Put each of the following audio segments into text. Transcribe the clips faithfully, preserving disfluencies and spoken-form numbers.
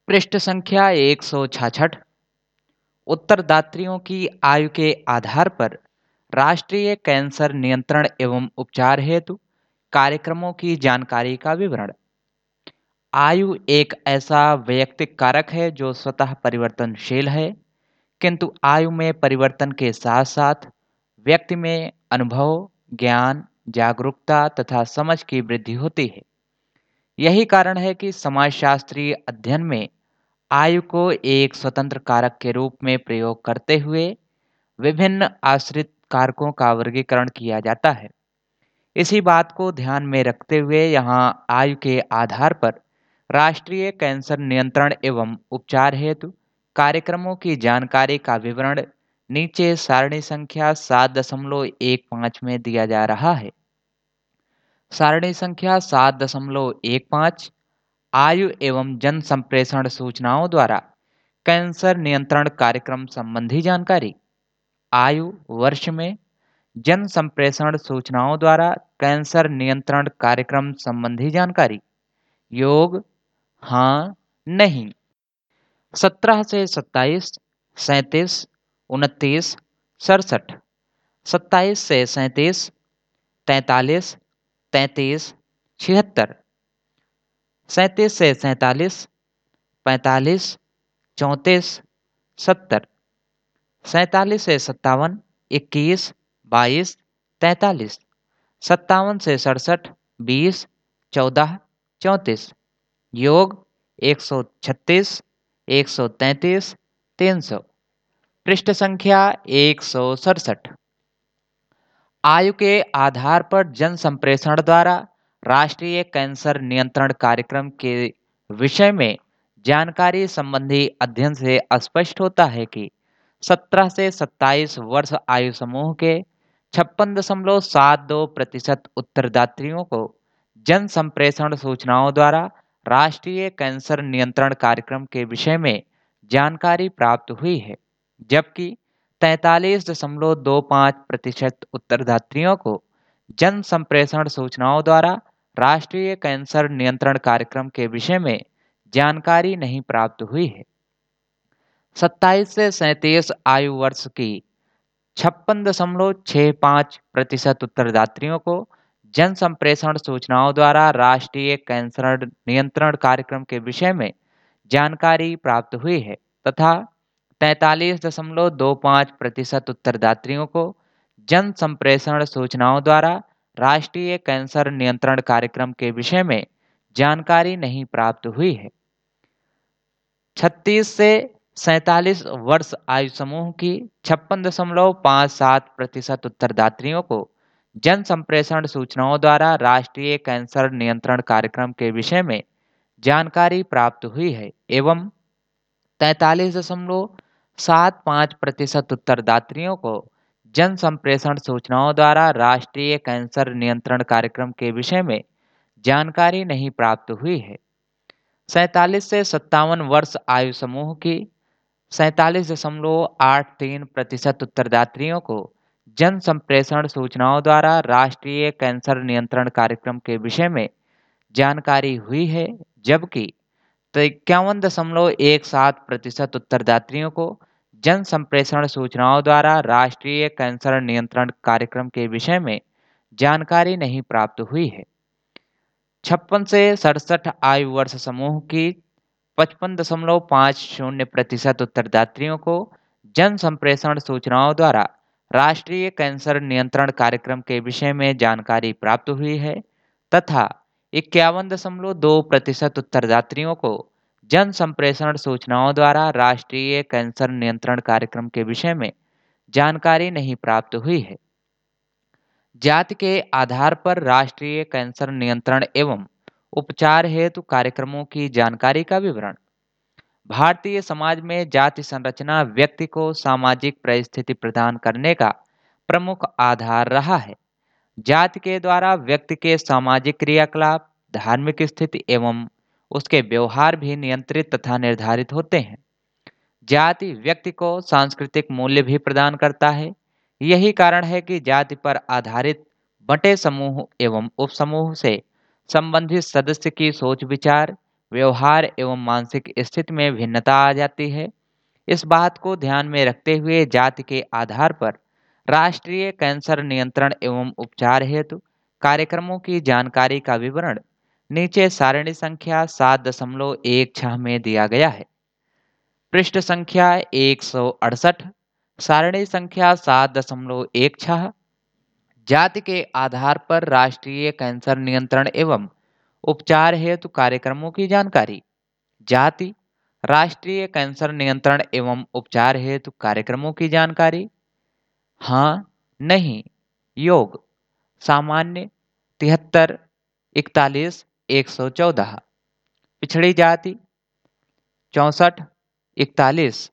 पृष्ठ संख्या एक सौ छाछठ। उत्तरदात्रियों की आयु के आधार पर राष्ट्रीय कैंसर नियंत्रण एवं उपचार हेतु कार्यक्रमों की जानकारी का विवरण। आयु एक ऐसा वैयक्तिक कारक है जो स्वतः परिवर्तनशील है, किंतु आयु में परिवर्तन के साथ साथ व्यक्ति में अनुभव, ज्ञान, जागरूकता तथा समझ की वृद्धि होती है। यही कारण है कि समाजशास्त्रीय अध्ययन में आयु को एक स्वतंत्र कारक के रूप में प्रयोग करते हुए विभिन्न आश्रित कारकों का वर्गीकरण किया जाता है। इसी बात को ध्यान में रखते हुए यहाँ आयु के आधार पर राष्ट्रीय कैंसर नियंत्रण एवं उपचार हेतु कार्यक्रमों की जानकारी का विवरण नीचे सारणी संख्या सात दशमलव एक पाँच में दिया जा रहा है। सारणी संख्या सात दशमलव एक पाँच आयु एवं जन संप्रेषण सूचनाओं द्वारा कैंसर नियंत्रण कार्यक्रम संबंधी जानकारी। आयु वर्ष में जन संप्रेषण सूचनाओं द्वारा कैंसर नियंत्रण कार्यक्रम संबंधी जानकारी। योग हाँ, नहीं। सत्रह से सत्ताईस, सैंतीस, उनतीस, सड़सठ। सत्ताईस से सैंतीस, तैंतालीस, तैंतीस, छिहत्तर। सैंतीस से सैंतालीस, पैंतालीस, चौंतीस, सत्तर। सैंतालीस से सत्तावन, इक्कीस, बाईस, तैंतालीस। सत्तावन से सड़सठ, बीस, चौदह, चौंतीस। योग एक सौ छत्तीस, एक सौ तैंतीस, तीन सौ। पृष्ठ संख्या एक सौ सड़सठ। आयु के आधार पर जन संप्रेषण द्वारा राष्ट्रीय कैंसर नियंत्रण कार्यक्रम के विषय में जानकारी संबंधी अध्ययन से स्पष्ट होता है कि सत्रह से सत्ताईस वर्ष आयु समूह के छप्पन दशमलव सात दो प्रतिशत उत्तरदात्रियों को जन संप्रेषण सूचनाओं द्वारा राष्ट्रीय कैंसर नियंत्रण कार्यक्रम के विषय में जानकारी प्राप्त हुई है, जबकि तैंतालीस दशमलव दो पाँच प्रतिशत उत्तरदात्रियों को जन संप्रेषण सूचनाओं द्वारा राष्ट्रीय कैंसर नियंत्रण कार्यक्रम के विषय में जानकारी नहीं प्राप्त हुई है। सत्ताईस से सैंतीस आयु वर्ष की छप्पन दशमलव छः पाँच प्रतिशत उत्तरदात्रियों को जन संप्रेषण सूचनाओं द्वारा राष्ट्रीय कैंसर नियंत्रण कार्यक्रम के विषय में जानकारी प्राप्त हुई है तथा तैंतालीस दशमलव दो पाँच प्रतिशत उत्तरदात्रियों को जन संप्रेषण सूचनाओं द्वारा राष्ट्रीय कैंसर नियंत्रण कार्यक्रम के विषय में जानकारी नहीं प्राप्त हुई है। छत्तीस से सैंतालीस वर्ष आयु समूह की छप्पन दशमलव पाँच सात प्रतिशत उत्तरदात्रियों को जन संप्रेषण सूचनाओं द्वारा राष्ट्रीय कैंसर नियंत्रण कार्यक्रम के विषय में जानकारी प्राप्त हुई है एवं तैंतालीस दशमलव सात पाँच प्रतिशत उत्तरदात्रियों को जन संप्रेषण सूचनाओं द्वारा राष्ट्रीय कैंसर नियंत्रण कार्यक्रम के विषय में जानकारी नहीं प्राप्त हुई है। सैंतालीस से सत्तावन वर्ष आयु समूह की सैंतालीस दशमलव आठ तीन प्रतिशत उत्तरदात्रियों को जन संप्रेषण सूचनाओं द्वारा राष्ट्रीय कैंसर नियंत्रण कार्यक्रम के विषय में जानकारी हुई है, जबकि इक्यावन दशमलव एक सात प्रतिशत उत्तरदात्रियों को जन संप्रेषण सूचनाओं द्वारा राष्ट्रीय कैंसर नियंत्रण कार्यक्रम के विषय में जानकारी नहीं प्राप्त हुई है। छप्पन से सड़सठ आयु वर्ष समूह की पचपन दशमलव पाँच शून्य प्रतिशत उत्तरदात्रियों को जन संप्रेषण सूचनाओं द्वारा राष्ट्रीय कैंसर नियंत्रण कार्यक्रम के विषय में जानकारी प्राप्त हुई है तथा इक्यावन दशमलव दो प्रतिशत उत्तरदात्रियों को जन संप्रेषण सूचनाओं द्वारा राष्ट्रीय कैंसर नियंत्रण कार्यक्रम के विषय में जानकारी नहीं प्राप्त हुई है। जाति के आधार पर राष्ट्रीय कैंसर नियंत्रण एवं उपचार हेतु कार्यक्रमों की जानकारी का विवरण। भारतीय समाज में जाति संरचना व्यक्ति को सामाजिक परिस्थिति प्रदान करने का प्रमुख आधार रहा है। जाति के द्वारा व्यक्ति के सामाजिक क्रियाकलाप, धार्मिक स्थिति एवं उसके व्यवहार भी नियंत्रित तथा निर्धारित होते हैं। जाति व्यक्ति को सांस्कृतिक मूल्य भी प्रदान करता है। यही कारण है कि जाति पर आधारित बंटे समूह एवं उपसमूह से संबंधित सदस्य की सोच विचार, व्यवहार एवं मानसिक स्थिति में भिन्नता आ जाती है। इस बात को ध्यान में रखते हुए जाति के आधार पर राष्ट्रीय कैंसर नियंत्रण एवं उपचार हेतु कार्यक्रमों की जानकारी का विवरण नीचे सारणी संख्या सात दशमलव एक छह में दिया गया है। पृष्ठ संख्या एक सौ अड़सठ, सारणी संख्या सात दशमलव एक छह, जाति के आधार पर राष्ट्रीय कैंसर नियंत्रण एवं उपचार हेतु कार्यक्रमों की जानकारी। जाति, राष्ट्रीय कैंसर नियंत्रण एवं उपचार हेतु कार्यक्रमों की जानकारी। हाँ, नहीं, योग, सामान्य तिहत्तर, इकतालीस, एक सौ चौदह, पिछड़ी जाति चौंसठ, इकतालीस,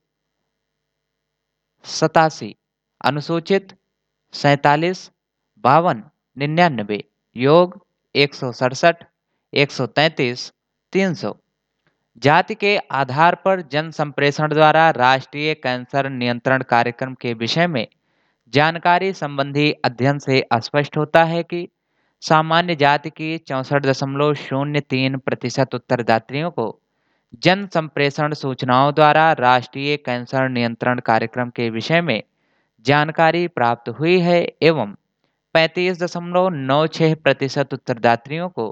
सतासी, अनुसूचित सैतालीस, बावन, निन्यानबे, योग एक सौ सड़सठ, एक सौ तैंतीस, तीन सौ। जाति के आधार पर जन संप्रेषण द्वारा राष्ट्रीय कैंसर नियंत्रण कार्यक्रम के विषय में जानकारी संबंधी अध्ययन से स्पष्ट होता है कि सामान्य जाति की चौंसठ दशमलव शून्य तीन प्रतिशत उत्तरदात्रियों को जन संप्रेषण सूचनाओं द्वारा राष्ट्रीय कैंसर नियंत्रण कार्यक्रम के विषय में जानकारी प्राप्त हुई है एवं पैंतीस दशमलव नौ छह प्रतिशत उत्तरदात्रियों को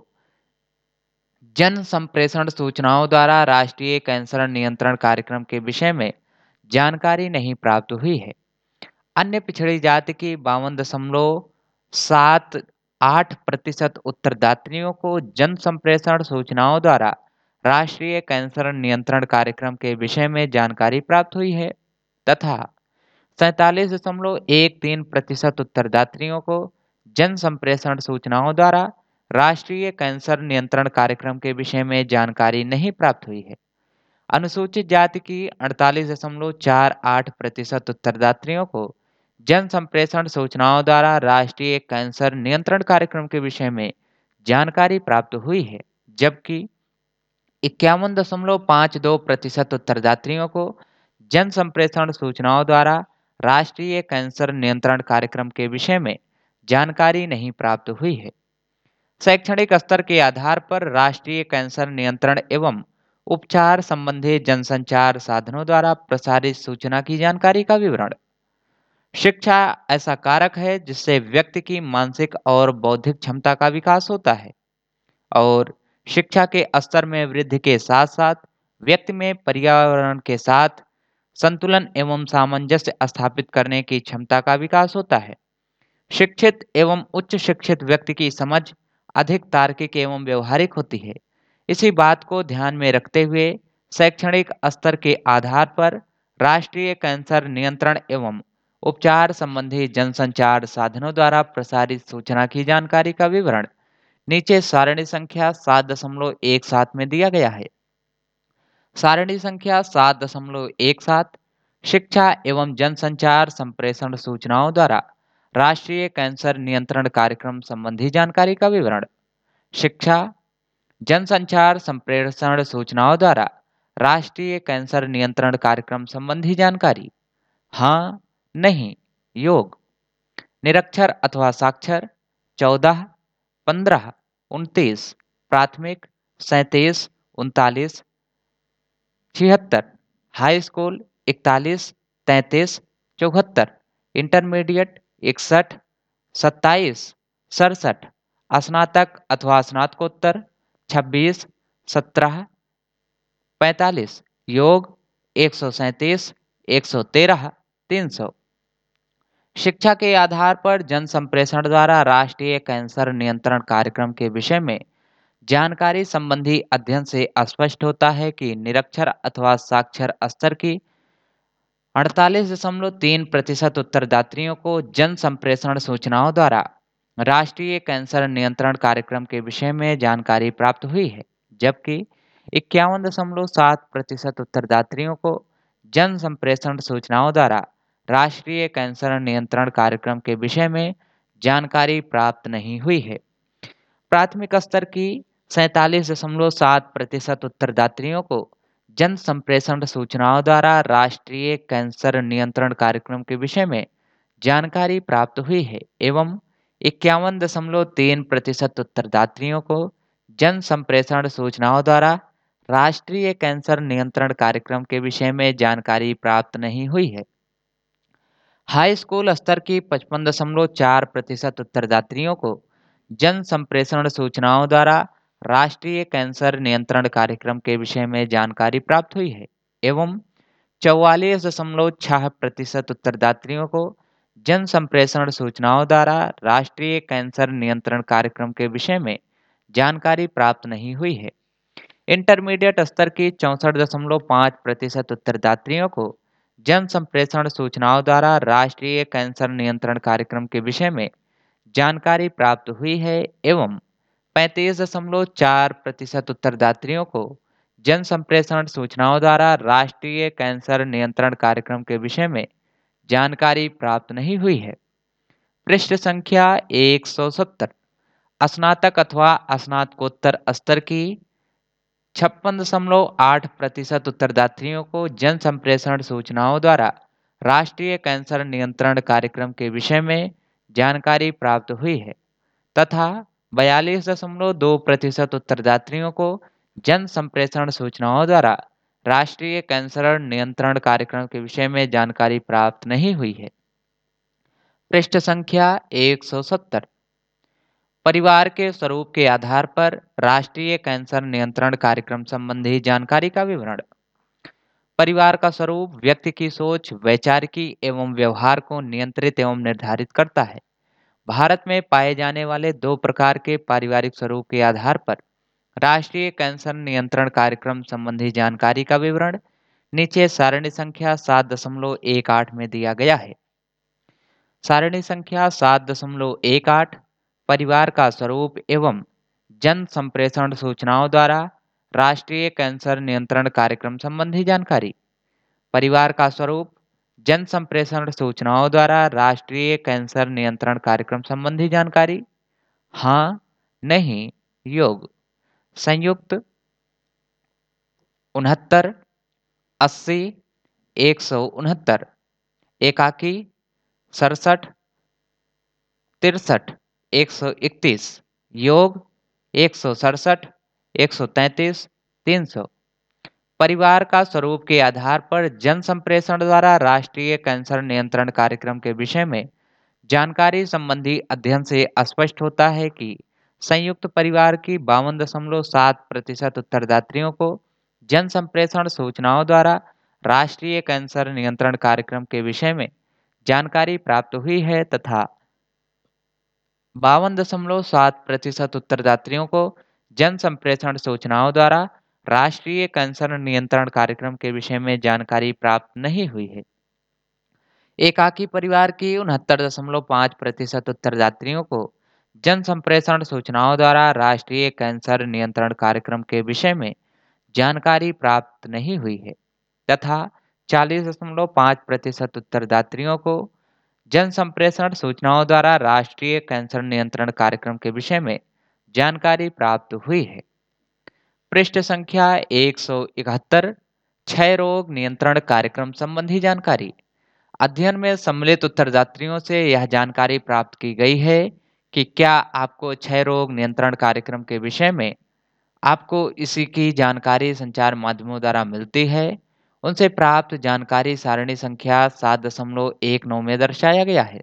जन संप्रेषण सूचनाओं द्वारा राष्ट्रीय कैंसर नियंत्रण कार्यक्रम के विषय में जानकारी नहीं प्राप्त हुई है। अन्य पिछड़ी जाति की बावन दशमलव सात आठ प्रतिशत उत्तरदात्रियों को जन संप्रेषण सूचनाओं द्वारा राष्ट्रीय कैंसर नियंत्रण कार्यक्रम के विषय में जानकारी प्राप्त हुई है तथा सैतालीस दशमलव एक तीन प्रतिशत उत्तरदात्रियों को जन संप्रेषण सूचनाओं द्वारा राष्ट्रीय कैंसर नियंत्रण कार्यक्रम के विषय में जानकारी नहीं प्राप्त हुई है। अनुसूचित जाति की अड़तालीस दशमलव चार आठ प्रतिशत उत्तरदात्रियों को जन संप्रेषण सूचनाओं द्वारा राष्ट्रीय कैंसर नियंत्रण कार्यक्रम के विषय में जानकारी प्राप्त हुई है, जबकि इक्यावन दशमलव पाँच दो प्रतिशत उत्तरदात्रियों को जन संप्रेषण सूचनाओं द्वारा राष्ट्रीय कैंसर नियंत्रण कार्यक्रम के विषय में जानकारी नहीं प्राप्त हुई है। शैक्षणिक स्तर के आधार पर राष्ट्रीय कैंसर नियंत्रण एवं उपचार संबंधी जनसंचार साधनों द्वारा प्रसारित सूचना की जानकारी का विवरण। शिक्षा ऐसा कारक है जिससे व्यक्ति की मानसिक और बौद्धिक क्षमता का विकास होता है और शिक्षा के स्तर में वृद्धि के साथ साथ व्यक्ति में पर्यावरण के साथ संतुलन एवं सामंजस्य स्थापित करने की क्षमता का विकास होता है। शिक्षित एवं उच्च शिक्षित व्यक्ति की समझ अधिक तार्किक एवं व्यवहारिक होती है। इसी बात को ध्यान में रखते हुए शैक्षणिक स्तर के आधार पर राष्ट्रीय कैंसर नियंत्रण एवं उपचार संबंधी जनसंचार साधनों द्वारा प्रसारित सूचना की जानकारी का विवरण नीचे सारणी संख्या सात दशमलव एक सात में दिया गया है। सारणी संख्या सात दशमलव एक सात, शिक्षा एवं जनसंचार संप्रेषण सूचनाओं द्वारा राष्ट्रीय कैंसर नियंत्रण कार्यक्रम संबंधी जानकारी का विवरण। शिक्षा, जनसंचार संप्रेषण सूचनाओं द्वारा राष्ट्रीय कैंसर नियंत्रण कार्यक्रम संबंधी जानकारी। हाँ, नहीं, योग, निरक्षर अथवा साक्षर चौदह, पंद्रह, उनतीस, प्राथमिक सैंतीस, उनतालीस, छिहत्तर, हाई स्कूल इकतालीस, तैंतीस, चौहत्तर, इंटरमीडिएट इकसठ, सत्ताईस, सड़सठ, स्नातक अथवा स्नातकोत्तर छब्बीस, सत्रह, पैंतालीस, योग एक सौ सैंतीस, एक सौ तेरह, तीन सौ। शिक्षा के आधार पर जन संप्रेषण द्वारा राष्ट्रीय कैंसर नियंत्रण कार्यक्रम के विषय में जानकारी संबंधी अध्ययन से स्पष्ट होता है कि निरक्षर अथवा साक्षर स्तर की अड़तालीस दशमलव तीन प्रतिशत उत्तरदात्रियों को जन संप्रेषण सूचनाओं द्वारा राष्ट्रीय कैंसर नियंत्रण कार्यक्रम के विषय में जानकारी प्राप्त हुई है, जबकि इक्यावन दशमलव सात प्रतिशत उत्तरदात्रियों को जन संप्रेषण सूचनाओं द्वारा राष्ट्रीय कैंसर नियंत्रण कार्यक्रम के विषय में जानकारी प्राप्त नहीं हुई है। प्राथमिक स्तर की सैंतालीस दशमलव सात प्रतिशत उत्तरदात्रियों को जन संप्रेषण सूचनाओं द्वारा राष्ट्रीय कैंसर नियंत्रण कार्यक्रम के विषय में जानकारी प्राप्त हुई है एवं इक्यावन दशमलव तीन प्रतिशत उत्तरदात्रियों को जन संप्रेषण सूचनाओं द्वारा राष्ट्रीय कैंसर नियंत्रण कार्यक्रम के विषय में जानकारी प्राप्त नहीं हुई है। हाई स्कूल स्तर की पचपन दशमलव चार प्रतिशत उत्तरदात्रियों को जन संप्रेषण सूचनाओं द्वारा राष्ट्रीय कैंसर नियंत्रण कार्यक्रम के विषय में जानकारी प्राप्त हुई है एवं चौवालीस दशमलव छह प्रतिशत उत्तरदात्रियों को जन संप्रेषण सूचनाओं द्वारा राष्ट्रीय कैंसर नियंत्रण कार्यक्रम के विषय में जानकारी प्राप्त नहीं हुई है। इंटरमीडिएट स्तर की चौंसठ दशमलव पाँच प्रतिशत उत्तरदात्रियों को जन संप्रेषण सूचनाओं द्वारा राष्ट्रीय कैंसर नियंत्रण कार्यक्रम के विषय में जानकारी प्राप्त हुई है एवं पैंतीस दशमलव चार प्रतिशत उत्तरदात्रियों को जन संप्रेषण सूचनाओं द्वारा राष्ट्रीय कैंसर नियंत्रण कार्यक्रम के विषय में जानकारी प्राप्त नहीं हुई है। पृष्ठ संख्या एक सौ सत्तर स्नातक अथवा स्नातकोत्तर स्तर की छप्पन दशमलव आठ प्रतिशत उत्तरदात्रियों को जन संप्रेषण सूचनाओं द्वारा राष्ट्रीय कैंसर नियंत्रण कार्यक्रम के विषय में जानकारी प्राप्त हुई है तथा बयालीस दशमलव दो प्रतिशत उत्तरदात्रियों को जन संप्रेषण सूचनाओं द्वारा राष्ट्रीय कैंसर नियंत्रण कार्यक्रम के विषय में जानकारी प्राप्त नहीं हुई है। पृष्ठ संख्या एक सौ सत्तर परिवार के स्वरूप के आधार पर राष्ट्रीय कैंसर नियंत्रण कार्यक्रम संबंधी जानकारी का विवरण। परिवार का स्वरूप व्यक्ति की सोच, वैचारिकी एवं व्यवहार को नियंत्रित एवं निर्धारित करता है। भारत में पाए जाने वाले दो प्रकार के पारिवारिक स्वरूप के आधार पर राष्ट्रीय कैंसर नियंत्रण कार्यक्रम संबंधी जानकारी का विवरण नीचे सारणी संख्या सात दशमलव एक आठ में दिया गया है। सारणी संख्या सात दशमलव एक आठ परिवार का स्वरूप एवं जन संप्रेषण सूचनाओं द्वारा राष्ट्रीय कैंसर नियंत्रण कार्यक्रम संबंधी जानकारी। परिवार का स्वरूप जन संप्रेषण सूचनाओं द्वारा राष्ट्रीय कैंसर नियंत्रण कार्यक्रम संबंधी जानकारी। हाँ, नहीं, योग। संयुक्त उनहत्तर, अस्सी, एक सौ उनहत्तर। एकाकी सड़सठ, तिरसठ, एक सौ इकतीस। योग एक सौ सड़सठ, एक सौ तैंतीस, तीन सौ। परिवार का स्वरूप के आधार पर जन संप्रेषण द्वारा राष्ट्रीय कैंसर नियंत्रण कार्यक्रम के विषय में जानकारी संबंधी अध्ययन से स्पष्ट होता है कि संयुक्त परिवार की बावन दशमलव सात प्रतिशत उत्तरदात्रियों को जन संप्रेषण सूचनाओं द्वारा राष्ट्रीय कैंसर नियंत्रण कार्यक्रम के विषय में जानकारी प्राप्त हुई है तथा बावन दशमलव सात प्रतिशत उत्तरदात्रियों को जन संप्रेषण सूचनाओं द्वारा राष्ट्रीय कैंसर नियंत्रण कार्यक्रम के विषय में जानकारी प्राप्त नहीं हुई है। एकाकी परिवार की उनहत्तर दशमलव पाँच प्रतिशत उत्तरदात्रियों को जन संप्रेषण सूचनाओं द्वारा राष्ट्रीय कैंसर नियंत्रण कार्यक्रम के विषय में जानकारी प्राप्त नहीं हुई है तथा चालीस दशमलव पाँच प्रतिशत उत्तरदात्रियों को जन संप्रेषण सूचनाओं द्वारा राष्ट्रीय कैंसर नियंत्रण कार्यक्रम के विषय में जानकारी प्राप्त हुई है। पृष्ठ संख्या एक सौ इकहत्तर क्षय रोग नियंत्रण कार्यक्रम संबंधी जानकारी। अध्ययन में सम्मिलित उत्तरदात्रियों से यह जानकारी प्राप्त की गई है कि क्या आपको क्षय रोग नियंत्रण कार्यक्रम के विषय में आपको इसी की जानकारी संचार माध्यमों द्वारा मिलती है। उनसे प्राप्त जानकारी सारणी संख्या सात दशमलव एक नौ में दर्शाया गया है।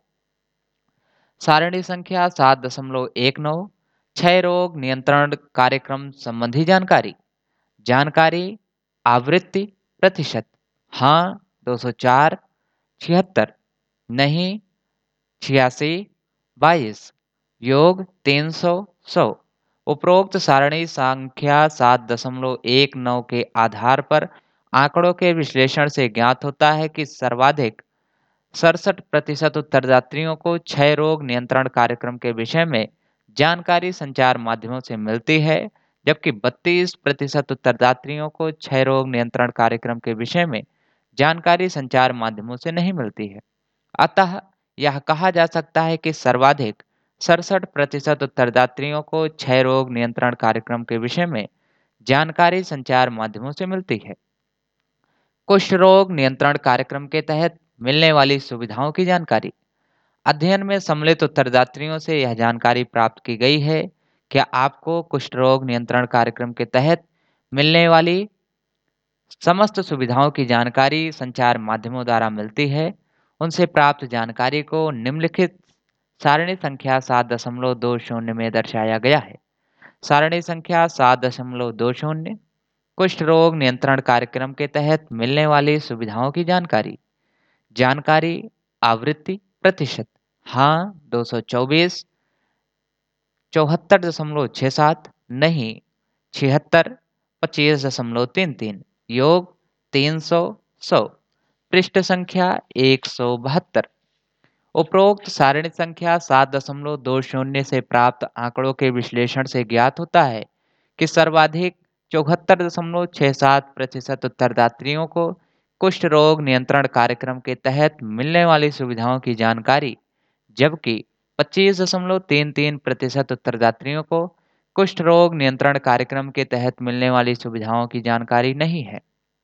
सारणी संख्या सात दशमलव एक नौ क्षय रोग नियंत्रण कार्यक्रम संबंधी जानकारी। जानकारी आवृत्ति प्रतिशत। हाँ दो सौ चार, छिहत्तर, नहीं छियासी, बाईस। योग तीन सौ, सौ। उपरोक्त सारणी संख्या सात दशमलव एक नौ के आधार पर आंकड़ों के विश्लेषण से ज्ञात होता है कि सर्वाधिक सड़सठ प्रतिशत उत्तरदात्रियों को क्षय रोग नियंत्रण कार्यक्रम के विषय में जानकारी संचार माध्यमों से मिलती है, जबकि बत्तीस प्रतिशत उत्तरदात्रियों को क्षय रोग नियंत्रण कार्यक्रम के विषय में जानकारी संचार माध्यमों से नहीं मिलती है। अतः यह कहा जा सकता है कि सर्वाधिक सड़सठ प्रतिशत उत्तरदात्रियों को क्षय रोग नियंत्रण कार्यक्रम के विषय में जानकारी संचार माध्यमों से मिलती है। कुष्ठ रोग नियंत्रण कार्यक्रम के तहत मिलने वाली सुविधाओं की जानकारी। अध्ययन में सम्मिलित उत्तरदात्रियों से यह जानकारी प्राप्त की गई है कि आपको कुष्ठ रोग नियंत्रण कार्यक्रम के तहत मिलने वाली समस्त सुविधाओं की जानकारी संचार माध्यमों द्वारा मिलती है। उनसे प्राप्त जानकारी को निम्नलिखित सारणी संख्या सात दशमलव दो शून्य में दर्शाया गया है। सारणी संख्या सात दशमलव दो शून्य कुष्ठ रोग नियंत्रण कार्यक्रम के तहत मिलने वाली सुविधाओं की जानकारी। जानकारी आवृत्ति प्रतिशत हाँ दो सौ चौबीस, चौहत्तर दशमलव छः सात, नहीं छिहत्तर, पच्चीस दशमलव तीन तीन, योग तीन सौ, सौ। पृष्ठ संख्या एक सौ बहत्तर। उपरोक्त सारणी संख्या सात दशमलव दो शून्य से प्राप्त आंकड़ों के विश्लेषण से ज्ञात होता है कि सर्वाधिक चौहत्तर दशमलव छः सात प्रतिशत उत्तरदात्रियों को कुष्ठ रोग नियंत्रण कार्यक्रम के तहत मिलने वाली सुविधाओं की जानकारी, जबकि पच्चीस दशमलव तीन तीन प्रतिशत उत्तरदात्रियों को कुष्ठ रोग नियंत्रण कार्यक्रम के तहत मिलने वाली सुविधाओं की जानकारी नहीं है।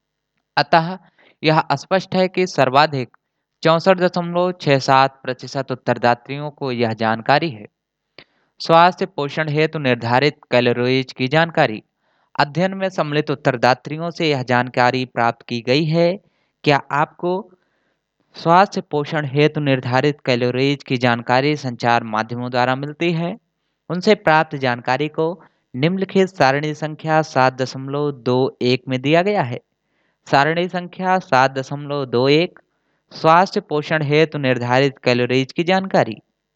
अतः यह स्पष्ट है कि सर्वाधिक चौसठ दशमलव छः सात प्रतिशत उत्तरदात्रियों को यह जानकारी है। स्वास्थ्य पोषण हेतु निर्धारित कैलोरीज की जानकारी। अध्ययन में सम्मिलित उत्तरदात्रियों से यह जानकारी प्राप्त की गई है। क्या आपको स्वास्थ्य पोषण हेतु निर्धारित कैलोरीज की जानकारी संचार माध्यमों द्वारा मिलती है? उनसे प्राप्त जानकारी को निम्नलिखित सारणी संख्या सात दशमलव दो एक में दिया गया है। सारणी संख्या सात दशमलव दो एक स्वास्थ्य पोषण हेतु निर्धारित कैलोरीज की जानकारी।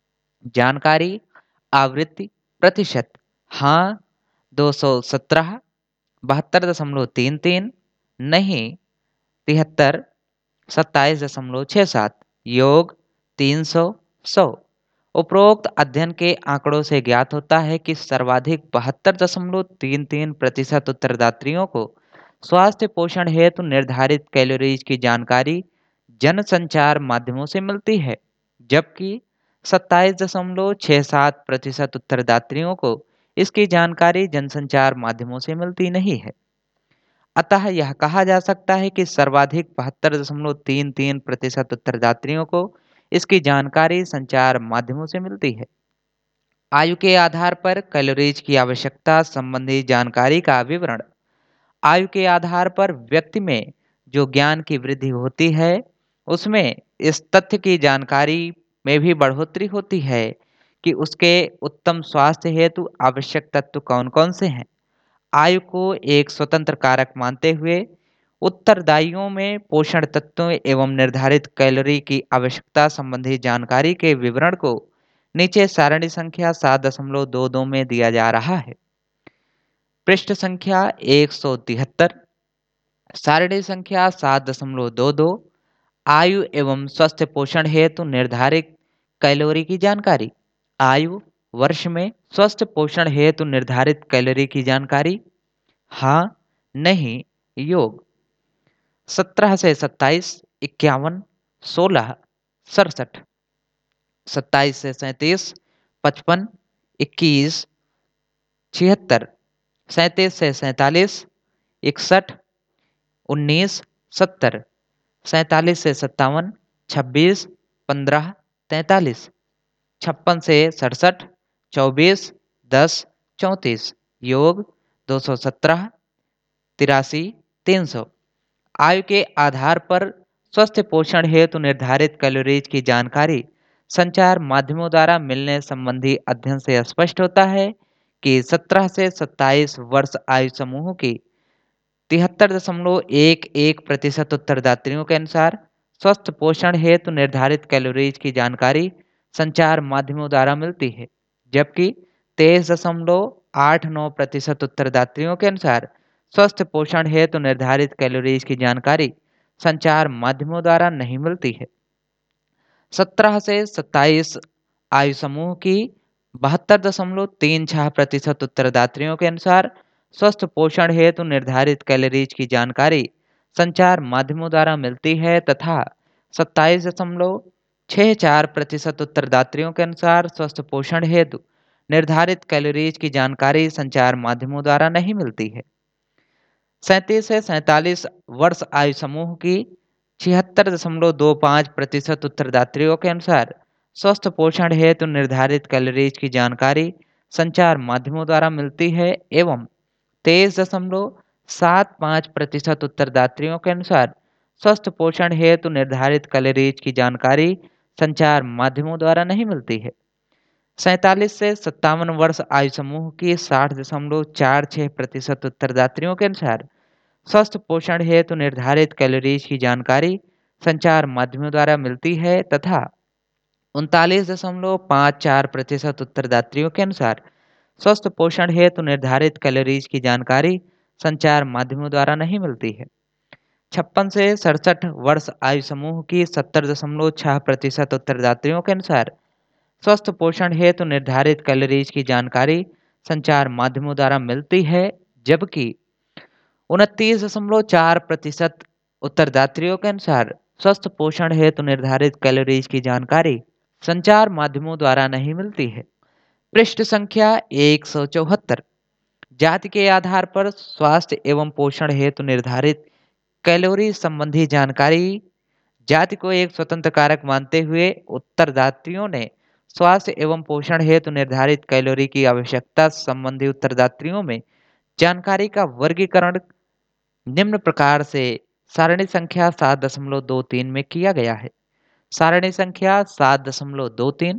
जानकारी आवृत्ति प्रतिशत हाँ दो सौ सत्रह, बहत्तर दशमलव तीन तीन, नहीं तिहत्तर, सत्ताईस दशमलव छः सात, योग तीन सौ, सौ। उपरोक्त अध्ययन के आंकड़ों से ज्ञात होता है कि सर्वाधिक बहत्तर दशमलव तीन तीन प्रतिशत उत्तरदात्रियों को स्वास्थ्य पोषण हेतु निर्धारित कैलोरीज की जानकारी जनसंचार माध्यमों से मिलती है, जबकि सत्ताईस दशमलव छः सात प्रतिशत उत्तरदात्रियों को इसकी जानकारी जनसंचार माध्यमों से मिलती नहीं है। अतः यह कहा जा सकता है कि सर्वाधिक बहत्तर दशमलव तीन तीन प्रतिशत उत्तरदात्रियों को इसकी जानकारी संचार माध्यमों से मिलती है। आयु के आधार पर कैलोरीज की आवश्यकता संबंधी जानकारी का विवरण। आयु के आधार पर व्यक्ति में जो ज्ञान की वृद्धि होती है, उसमें इस तथ्य की जानकारी में भी बढ़ोतरी होती है कि उसके उत्तम स्वास्थ्य हेतु आवश्यक तत्व कौन-कौन से हैं। आयु को एक स्वतंत्र कारक मानते हुए उत्तरदायियों में पोषण तत्वों एवं निर्धारित कैलोरी की आवश्यकता संबंधी जानकारी के विवरण को नीचे सारणी संख्या सात दशमलव दो दो में दिया जा रहा है। पृष्ठ संख्या एक सौ तिहत्तर। सारणी संख्या सात दशमलव दो दो आयु एवं स्वस्थ पोषण हेतु निर्धारित कैलोरी की जानकारी। आयु वर्ष में स्वस्थ पोषण हेतु निर्धारित कैलोरी की जानकारी हाँ नहीं योग सत्रह से सत्ताईस, इक्यावन, सोलह, सड़सठ, सत्ताईस से सैंतीस, पचपन, इक्कीस, छिहत्तर, सैंतीस से सैंतालीस, इकसठ, उन्नीस, सत्तर, सैंतालीस से सत्तावन, छब्बीस, पंद्रह, तैंतालीस, छप्पन से सड़सठ, चौबीस, दस, चौंतीस, योग दो सौ सत्रह, तिरासी, तीन सौ। आयु के आधार पर स्वस्थ पोषण हेतु निर्धारित कैलोरीज की जानकारी संचार माध्यमों द्वारा मिलने संबंधी अध्ययन से स्पष्ट होता है कि सत्रह से सत्ताईस वर्ष आयु समूह की तिहत्तर दशमलव एक एक प्रतिशत उत्तरदात्रियों के अनुसार स्वस्थ पोषण हेतु निर्धारित कैलोरीज की जानकारी संचार माध्यमों द्वारा मिलती है, जबकि तेईस दशमलव आठ नौ प्रतिशत उत्तरदात्रियों के अनुसार स्वस्थ पोषण हेतु निर्धारित कैलोरीज की जानकारी संचार माध्यमों द्वारा नहीं मिलती है। सत्रह से सत्ताईस आयु समूह की बहत्तर दशमलव तीन छह प्रतिशत उत्तरदात्रियों के अनुसार स्वस्थ पोषण हेतु निर्धारित कैलोरीज की जानकारी संचार माध्यमों द्वारा मिलती है तथा सत्ताईस दशमलव छः चार प्रतिशत उत्तरदात्रियों के अनुसार स्वस्थ पोषण हेतु निर्धारित कैलोरीज की जानकारी संचार माध्यमों द्वारा नहीं मिलती है। सैंतीस से सैंतालीस वर्ष आयु समूह की छिहत्तर दशमलव दो पाँच प्रतिशत उत्तरदात्रियों के अनुसार स्वस्थ पोषण हेतु निर्धारित कैलोरीज की जानकारी संचार माध्यमों द्वारा मिलती है एवं तेईस दशमलव सात पाँच प्रतिशत उत्तरदात्रियों के अनुसार स्वस्थ पोषण हेतु निर्धारित कैलोरीज की जानकारी संचार माध्यमों द्वारा नहीं मिलती है। सैंतालीस से सत्तावन वर्ष आयु समूह की साठ दशमलव चार छः प्रतिशत उत्तरदात्रियों के अनुसार स्वस्थ पोषण हेतु निर्धारित कैलोरीज की जानकारी संचार माध्यमों द्वारा मिलती है तथा उनतालीस दशमलव पाँच चार प्रतिशत उत्तरदात्रियों के अनुसार स्वस्थ पोषण हेतु निर्धारित कैलोरीज की जानकारी संचार माध्यमों द्वारा नहीं मिलती है। छप्पन से सड़सठ वर्ष आयु समूह की सत्तर दशमलव छह प्रतिशत उत्तरदात्रियों के अनुसार स्वस्थ पोषण हेतु निर्धारित कैलोरीज की जानकारी संचार माध्यमों द्वारा मिलती है, जबकि उनतीस दशमलव चार प्रतिशत उत्तरदात्रियों के अनुसार स्वस्थ पोषण हेतु निर्धारित कैलोरीज की जानकारी संचार माध्यमों द्वारा नहीं मिलती है। पृष्ठ संख्या एक सौ चौहत्तर जाति के आधार पर स्वास्थ्य एवं पोषण हेतु निर्धारित कैलोरी संबंधी जानकारी। जाति को एक स्वतंत्र कारक मानते हुए उत्तरदात्रियों ने स्वास्थ्य एवं पोषण हेतु निर्धारित कैलोरी की आवश्यकता संबंधी उत्तरदात्रियों में जानकारी का वर्गीकरण निम्न प्रकार से सारणी संख्या सात दशमलव दो तीन में किया गया है। सारणी संख्या सात दशमलव दो तीन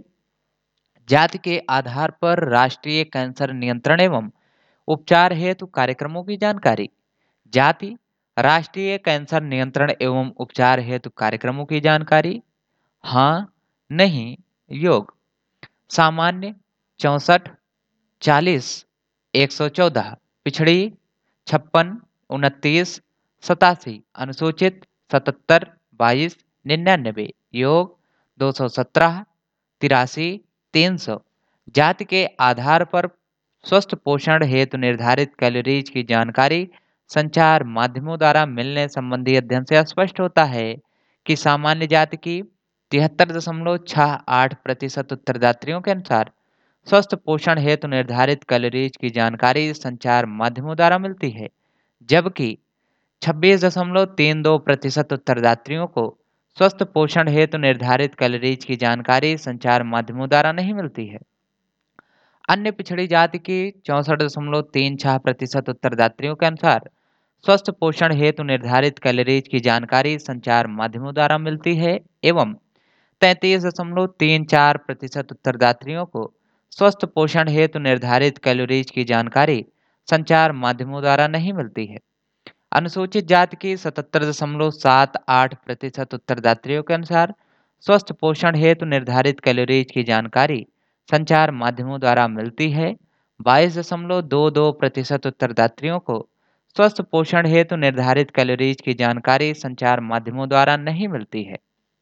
जाति के आधार पर राष्ट्रीय कैंसर नियंत्रण एवं उपचार हेतु कार्यक्रमों की जानकारी। जाति राष्ट्रीय कैंसर नियंत्रण एवं उपचार हेतु कार्यक्रमों की जानकारी। हाँ, नहीं, योग। सामान्य चौसठ, चालीस, एक सौ चौदह, पिछड़ी छप्पन, उनतीस, सतासी, अनुसूचित सतहत्तर, बाईस, निन्यानबे, योग दो सौ सत्रह, तिरासी, तीन सौ। जाति के आधार पर स्वस्थ पोषण हेतु निर्धारित कैलोरीज की जानकारी संचार माध्यमों द्वारा मिलने संबंधी अध्ययन से स्पष्ट होता है कि सामान्य जाति की तिहत्तर दशमलव छह आठ प्रतिशत उत्तरदात्रियों के अनुसार स्वस्थ पोषण हेतु निर्धारित कैलोरीज की जानकारी संचार माध्यमों द्वारा मिलती है, जबकि छब्बीस दशमलव तीन दो प्रतिशत उत्तरदात्रियों को स्वस्थ पोषण हेतु निर्धारित कैलोरीज की जानकारी संचार माध्यमों द्वारा नहीं मिलती है। अन्य पिछड़ी जाति की चौसठ दशमलव तीन छह प्रतिशत उत्तरदात्रियों के अनुसार स्वस्थ पोषण हेतु निर्धारित कैलोरीज की जानकारी संचार माध्यमों द्वारा मिलती है एवं तैंतीस दशमलव तीन चार प्रतिशत उत्तरदात्रियों को स्वस्थ पोषण हेतु निर्धारित कैलोरीज की जानकारी संचार माध्यमों द्वारा नहीं मिलती है। अनुसूचित जाति की सतहत्तर दशमलव सात आठ प्रतिशत उत्तरदात्रियों के अनुसार स्वस्थ पोषण हेतु निर्धारित कैलोरीज की जानकारी संचार माध्यमों द्वारा मिलती है। बाईस दशमलव दो दो प्रतिशत उत्तरदात्रियों को स्वस्थ पोषण हेतु निर्धारित कैलोरीज की जानकारी संचार माध्यमों द्वारा नहीं मिलती है।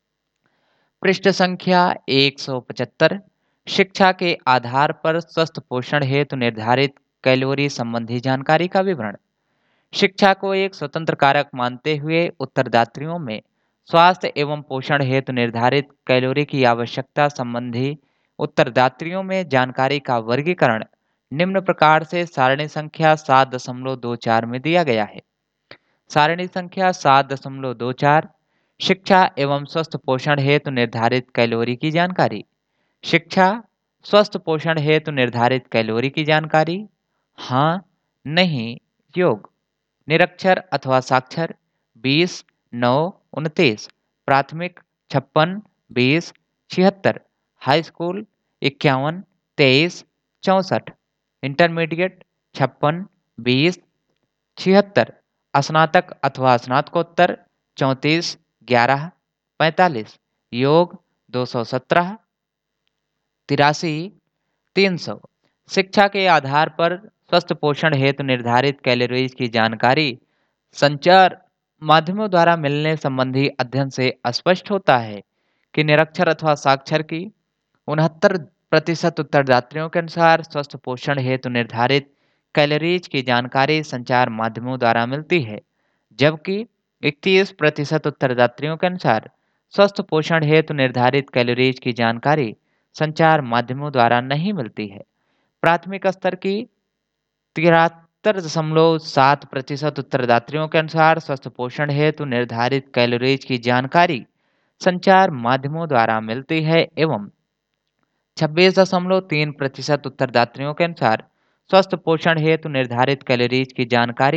पृष्ठ संख्या एक सौ पचहत्तर शिक्षा के आधार पर स्वस्थ पोषण हेतु निर्धारित कैलोरी संबंधी जानकारी का विवरण। शिक्षा को एक स्वतंत्र कारक मानते हुए उत्तरदात्रियों में स्वास्थ्य एवं पोषण हेतु निर्धारित कैलोरी की आवश्यकता संबंधी उत्तरदात्रियों में जानकारी का वर्गीकरण निम्न प्रकार से सारणी संख्या सात दशमलव दो चार में दिया गया है। सारणी संख्या सात दशमलव दो चार शिक्षा एवं स्वस्थ पोषण हेतु निर्धारित कैलोरी की जानकारी। शिक्षा स्वस्थ पोषण हेतु निर्धारित कैलोरी की जानकारी। हाँ, नहीं, योग। निरक्षर अथवा साक्षर बीस, नौ, उनतीस, प्राथमिक छप्पन, बीस, छिहत्तर, हाई स्कूल इक्यावन, तेईस, चौंसठ, इंटरमीडिएट छप्पन, बीस, छिहत्तर, स्नातक अथवा स्नातकोत्तर चौंतीस, ग्यारह, पैंतालीस, योग दो सौ सत्रह, तिरासी, तीन सौ। शिक्षा के आधार पर स्वस्थ पोषण हेतु निर्धारित कैलोरीज की जानकारी संचार माध्यमों द्वारा मिलने संबंधी अध्ययन से स्पष्ट होता है कि निरक्षर अथवा साक्षर की उनहत्तर प्रतिशत उत्तरदात्रियों के अनुसार स्वस्थ पोषण हेतु निर्धारित कैलोरीज की जानकारी संचार माध्यमों द्वारा मिलती है, जबकि इकतीस प्रतिशत उत्तरदात्रियों के अनुसार स्वस्थ पोषण हेतु निर्धारित कैलोरीज की जानकारी संचार माध्यमों द्वारा नहीं मिलती है। प्राथमिक स्तर की तिहत्तर दशमलव सात प्रतिशत उत्तरदात्रियों के अनुसार स्वस्थ पोषण हेतु निर्धारित कैलोरीज की जानकारी संचार माध्यमों द्वारा मिलती है एवं छब्बीस दशमलव तीन प्रतिशत उत्तरदात्रियों के अनुसार स्वस्थ पोषण हेतु निर्धारित कैलोरीज की जानकारी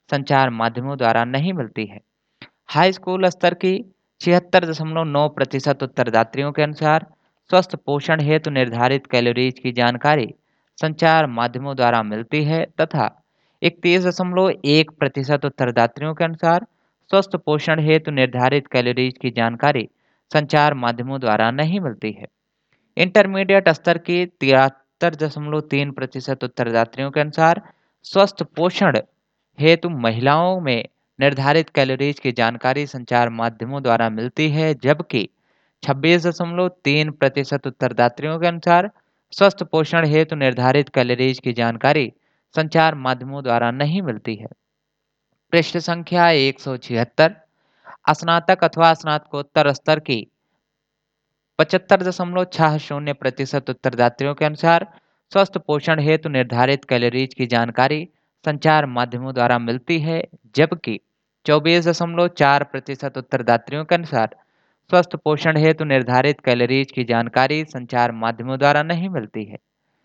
संचार माध्यमों द्वारा नहीं मिलती है। हाई स्कूल स्तर की छिहत्तर दशमलव नौ प्रतिशत उत्तरदात्रियों के अनुसार स्वस्थ पोषण हेतु निर्धारित कैलोरीज की जानकारी संचार माध्यमों द्वारा मिलती है तथा इकतीस दशमलव एक प्रतिशत उत्तरदात्रियों के अनुसार स्वस्थ पोषण हेतु निर्धारित कैलोरीज की जानकारी संचार माध्यमों द्वारा नहीं मिलती है। इंटरमीडिएट स्तर की तिहत्तर दशमलव तीन प्रतिशत उत्तरदात्रियों के अनुसार स्वस्थ पोषण हेतु महिलाओं में निर्धारित कैलोरीज की जानकारी संचार माध्यमों द्वारा मिलती है, जबकि छब्बीस दशमलव तीन प्रतिशत उत्तरदात्रियों के अनुसार स्वस्थ पोषण हेतु निर्धारित कैलोरीज की जानकारी संचार माध्यमों द्वारा नहीं मिलती है। पृष्ठ संख्या एक सौ छिहत्तर स्नातक अथवा स्नातकोत्तर स्तर की पचहत्तर दशमलव छह शून्य प्रतिशत उत्तरदात्रियों के अनुसार स्वस्थ पोषण हेतु निर्धारित कैलोरीज की जानकारी संचार माध्यमों द्वारा मिलती है, जबकि चौबीस दशमलव चार प्रतिशत उत्तरदात्रियों के अनुसार स्वस्थ पोषण हेतु निर्धारित कैलोरीज की जानकारी संचार माध्यमों द्वारा नहीं मिलती है।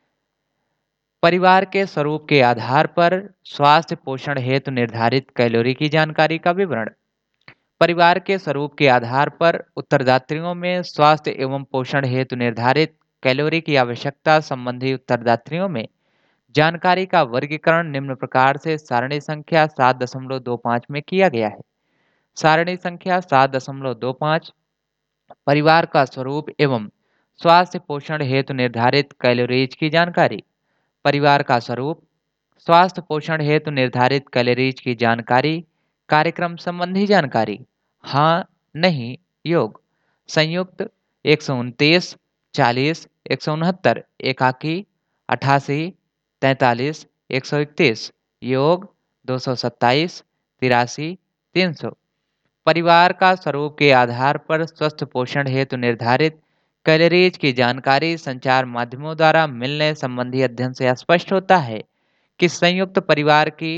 परिवार के स्वरूप के आधार पर स्वास्थ्य पोषण हेतु निर्धारित कैलोरी की जानकारी का विवरण। परिवार के स्वरूप के आधार पर उत्तरदात्रियों में स्वास्थ्य एवं पोषण हेतु निर्धारित कैलोरी की आवश्यकता संबंधी उत्तरदात्रियों में जानकारी का वर्गीकरण निम्न प्रकार से सारणी संख्या सात दशमलव दो पाँच में किया गया है। सारणी संख्या सात दशमलव दो पाँच परिवार का स्वरूप एवं स्वास्थ्य पोषण हेतु निर्धारित कैलोरीज की जानकारी। परिवार का स्वरूप स्वास्थ्य पोषण हेतु निर्धारित कैलोरीज की जानकारी। कार्यक्रम संबंधी जानकारी हाँ नहीं योग। संयुक्त एक सौ उनतीस चालीस एक सौ उनहत्तर एकाकी अठासी तैंतालीस एक सौ इकतीस योग दो सौ सत्ताईस तिरासी तीन सौ। परिवार का स्वरूप के आधार पर स्वस्थ पोषण हेतु निर्धारित कैलोरीज की जानकारी संचार माध्यमों द्वारा मिलने संबंधी अध्ययन से स्पष्ट होता है कि संयुक्त परिवार की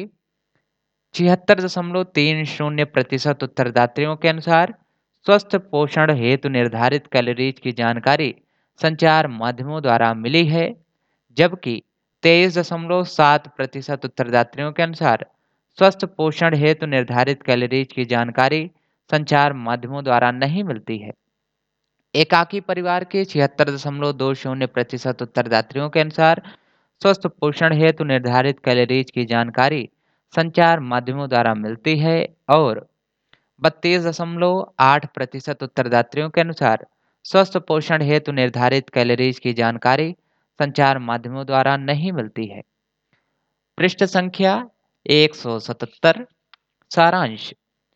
छिहत्तर दशमलव तीन शून्य प्रतिशत उत्तरदात्रियों के अनुसार स्वस्थ पोषण हेतु निर्धारित कैलोरीज की जानकारी संचार माध्यमों द्वारा मिली है, जबकि तेईस दशमलव सात प्रतिशत उत्तरदात्रियों के अनुसार स्वस्थ पोषण हेतु निर्धारित कैलोरीज की जानकारी संचार माध्यमों द्वारा नहीं मिलती है। एकाकी परिवार के छिहत्तर दशमलव दो शून्य प्रतिशत उत्तरदात्रियों के अनुसार स्वस्थ पोषण हेतु निर्धारित कैलोरीज की जानकारी संचार माध्यमों द्वारा मिलती है और बत्तीस दशमलव आठ प्रतिशत उत्तरदात्रियों के अनुसार स्वस्थ पोषण हेतु निर्धारित कैलोरीज की जानकारी संचार माध्यमों द्वारा नहीं मिलती है। पृष्ठ संख्या एक सौ सतहत्तर सारांश।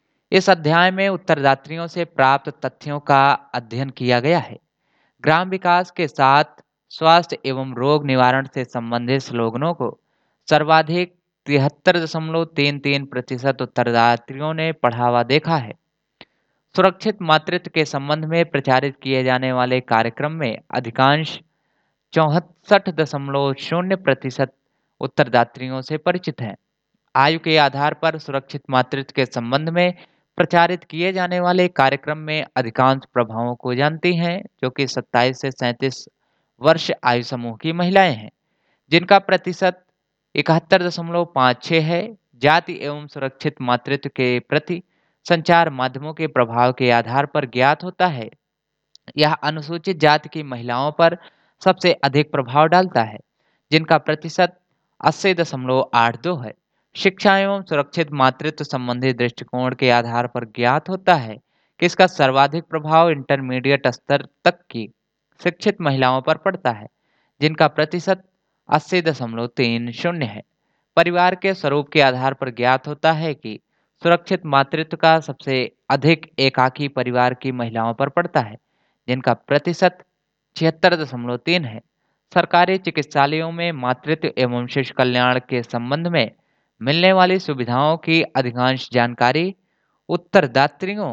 इस अध्याय में उत्तरदात्रियों से प्राप्त तथ्यों का अध्ययन किया गया है। ग्राम विकास के साथ स्वास्थ्य एवं रोग निवारण से संबंधित स्लोगनों को सर्वाधिक तिहत्तर दशमलव तीन तीन प्रतिशत उत्तरदात्रियों ने बढ़ावा देखा है। सुरक्षित मातृत्व के संबंध में प्रचारित किए जाने वाले कार्यक्रम में अधिकांश चौहत्तर दशमलव शून्य प्रतिशत उत्तरदात्रियों से परिचित हैं। आयु के आधार पर सुरक्षित मातृत्व के संबंध में प्रचारित किए जाने वाले कार्यक्रम में अधिकांश प्रभावों को जानती हैं, जो कि सत्ताईस से सैंतीस वर्ष आयु समूह की महिलाएं हैं, जिनका प्रतिशत इकहत्तर दशमलव पाँच छः है। जाति एवं सुरक्षित मातृत्व के प्रति संचार माध्यमों के प्रभाव के आधार पर ज्ञात होता है। यह अनुसूचित जाति की महिलाओं पर सबसे अधिक प्रभाव डालता है, जिनका प्रतिशत अस्सी दशमलव आठ दो है। शिक्षा एवं सुरक्षित मातृत्व संबंधी दृष्टिकोण के आधार पर ज्ञात होता है कि इसका सर्वाधिक प्रभाव इंटरमीडिएट स्तर तक की शिक्षित महिलाओं पर पड़ता है, जिनका प्रतिशत अस्सी दशमलव तीन शून्य है। परिवार के स्वरूप के आधार पर ज्ञात होता है कि सुरक्षित मातृत्व का सबसे अधिक एकाकी परिवार की महिलाओं पर पड़ता है, जिनका प्रतिशत छिहत्तर दशमलव तीन है। सरकारी चिकित्सालयों में मातृत्व एवं शिशु कल्याण के संबंध में मिलने वाली सुविधाओं की अधिकांश जानकारी उत्तरदात्रियों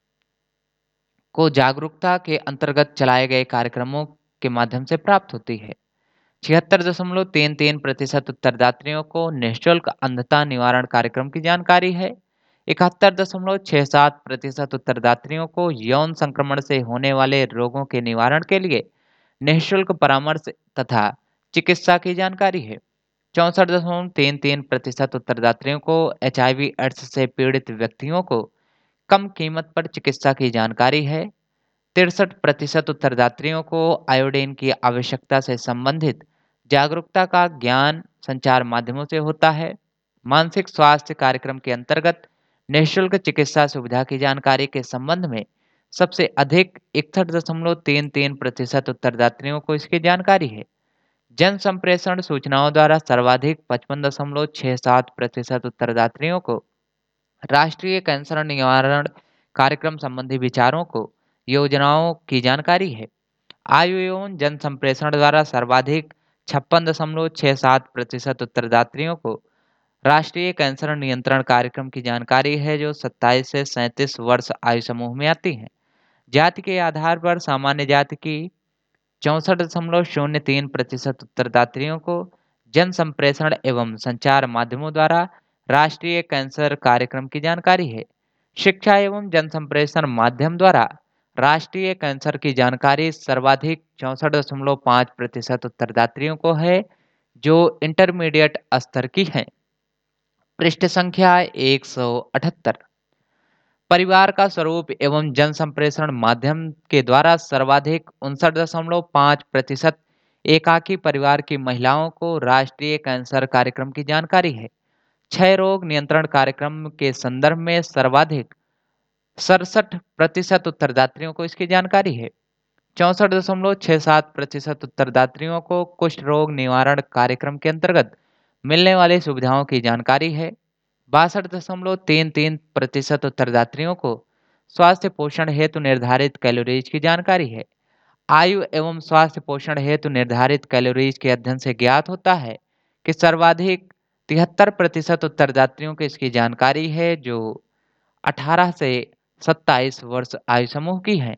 को जागरूकता के अंतर्गत चलाए गए कार्यक्रमों के माध्यम से प्राप्त होती है। छिहत्तर दशमलव तीन तीन प्रतिशत उत्तरदात्रियों को निःशुल्क अंधता निवारण कार्यक्रम की जानकारी है। इकहत्तर दशमलव छः सात प्रतिशत उत्तरदात्रियों को यौन संक्रमण से होने वाले रोगों के निवारण के लिए निःशुल्क परामर्श तथा चिकित्सा की जानकारी है। चौंसठ दशमलव तीन तीन प्रतिशत उत्तरदात्रियों को एचआईवी एड्स से पीड़ित व्यक्तियों को कम कीमत पर चिकित्सा की जानकारी है। तिरसठ प्रतिशत उत्तरदात्रियों को आयोडीन की आवश्यकता से संबंधित जागरूकता का ज्ञान संचार माध्यमों से होता है। मानसिक स्वास्थ्य कार्यक्रम के अंतर्गत निःशुल्क चिकित्सा सुविधा की जानकारी के संबंध में सबसे अधिक इकसठ दशमलव तीन तीन प्रतिशत उत्तरदात्रियों को इसकी जानकारी है। जन संप्रेषण सूचनाओं द्वारा सर्वाधिक पचपन दशमलव छह सात प्रतिशत उत्तरदात्रियों को राष्ट्रीय कैंसर निवारण कार्यक्रम संबंधी विचारों को योजनाओं की जानकारी है। आयु एवं जन संप्रेषण द्वारा सर्वाधिक छप्पन दशमलव छह सात प्रतिशत उत्तरदात्रियों को राष्ट्रीय कैंसर नियंत्रण कार्यक्रम की जानकारी है, जो सत्ताईस से सैंतीस वर्ष आयु समूह में आती है। जाति के आधार पर सामान्य जाति की चौंसठ दशमलव शून्य तीन प्रतिशत उत्तरदात्रियों को जन संप्रेषण एवं संचार माध्यमों द्वारा राष्ट्रीय कैंसर कार्यक्रम की जानकारी है। शिक्षा एवं जन संप्रेषण माध्यम द्वारा राष्ट्रीय कैंसर की जानकारी सर्वाधिक चौंसठ दशमलव पाँच प्रतिशत उत्तरदात्रियों को है, जो इंटरमीडिएट स्तर की हैं। पृष्ठ संख्या एक सौ अठहत्तर। परिवार का स्वरूप एवं जन संप्रेषण माध्यम के द्वारा सर्वाधिक उनसठ दशमलव पाँच प्रतिशत एकाकी परिवार की महिलाओं को राष्ट्रीय कैंसर कार्यक्रम की जानकारी है। क्षय रोग नियंत्रण कार्यक्रम के संदर्भ में सर्वाधिक सड़सठ प्रतिशत उत्तरदात्रियों को इसकी जानकारी है। चौंसठ दशमलव छह सात प्रतिशत उत्तरदात्रियों को कुष्ठ रोग निवारण कार्यक्रम के अंतर्गत मिलने वाली सुविधाओं की जानकारी है। बासठ दशमलव तीन तीन प्रतिशत उत्तरदात्रियों को स्वास्थ्य पोषण हेतु निर्धारित कैलोरीज की जानकारी है। आयु एवं स्वास्थ्य पोषण हेतु निर्धारित कैलोरीज के अध्ययन से ज्ञात होता है कि सर्वाधिक तिहत्तर प्रतिशत उत्तरदात्रियों को इसकी जानकारी है, जो अठारह से सत्ताईस वर्ष आयु समूह की हैं।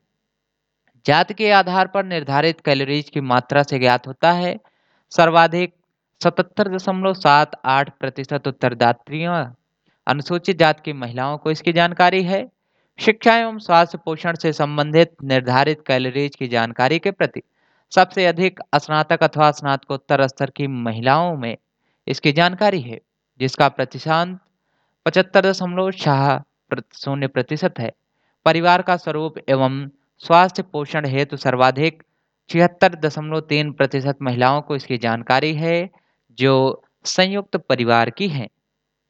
जाति के आधार पर निर्धारित कैलोरीज की मात्रा से ज्ञात होता है। सर्वाधिक सतहत्तर दशमलव सात आठ प्रतिशत उत्तरदात्रियां अनुसूचित जाति की महिलाओं को इसकी जानकारी है। शिक्षा एवं स्वास्थ्य पोषण से संबंधित निर्धारित कैलोरीज की जानकारी के प्रति सबसे अधिक स्नातक अथवा स्नातकोत्तर स्तर की महिलाओं में इसकी जानकारी है, जिसका प्रतिशत पचहत्तर दशमलव छह शून्य प्रतिशत है। परिवार का स्वरूप एवं स्वास्थ्य पोषण हेतु सर्वाधिक छिहत्तर दशमलव तीन प्रतिशत महिलाओं को इसकी जानकारी है, जो संयुक्त परिवार की हैं।